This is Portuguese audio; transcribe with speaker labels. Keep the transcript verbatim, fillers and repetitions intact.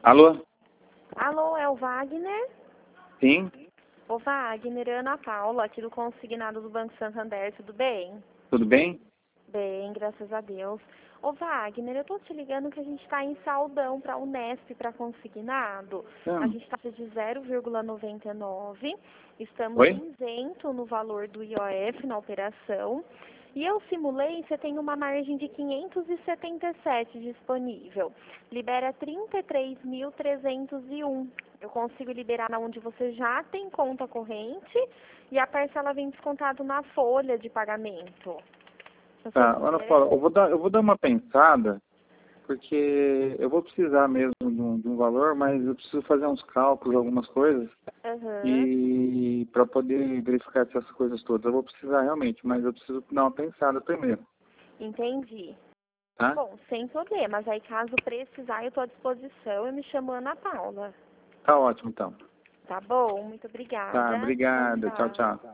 Speaker 1: Alô?
Speaker 2: Alô, é o Wagner?
Speaker 1: Sim?
Speaker 2: Ô Wagner, é Ana Paula, aqui do Consignado do Banco Santander, tudo bem?
Speaker 1: Tudo bem?
Speaker 2: Bem, graças a Deus. Ô Wagner, eu tô te ligando que a gente tá em saldão pra Unesp, pra consignado. A
Speaker 1: Hum.
Speaker 2: gente tá de zero vírgula noventa e nove, estamos
Speaker 1: Oi?
Speaker 2: isento no valor do I O F na operação. E eu simulei, você tem uma margem de quinhentos e setenta e sete disponível. Libera trinta e três mil trezentos e um. Eu consigo liberar na onde você já tem conta corrente e a parcela vem descontado na folha de pagamento. Se você
Speaker 1: Tá, Ana
Speaker 2: quiser.
Speaker 1: Paula, eu vou dar, eu vou dar uma pensada, porque eu vou precisar mesmo de um, de um valor, mas eu preciso fazer uns cálculos, algumas coisas,
Speaker 2: Aham.
Speaker 1: e para poder verificar essas coisas todas. Eu vou precisar realmente, mas eu preciso dar uma pensada primeiro,
Speaker 2: Entendi.
Speaker 1: tá?
Speaker 2: Bom, sem problemas. Aí caso precisar, eu estou à disposição. Eu me chamo Ana Paula.
Speaker 1: Tá ótimo então.
Speaker 2: Tá bom? Muito
Speaker 1: Tá,
Speaker 2: obrigada. Tchau,
Speaker 1: obrigada. Tchau,
Speaker 2: tchau.
Speaker 1: tchau.